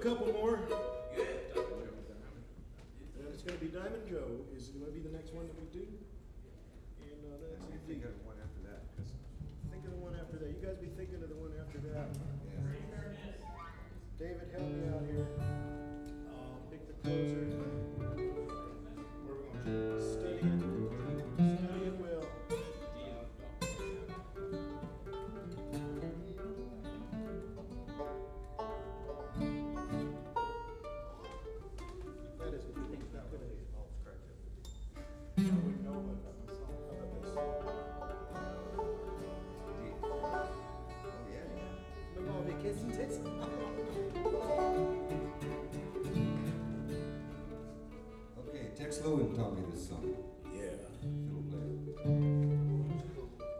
couple more. And it's gonna be Diamond Joe is gonna be the next one that we do. And that's I think of one after that. think of the one after that. You guys be thinking of the one after that. Yeah. David, help me out here. Pick the closer. Where we going? Study it. Study it well. That is good. That could have. I wouldn't know what about this. Oh, yeah. We're gonna be kissing tits. Okay, Tex Lewin taught me this song.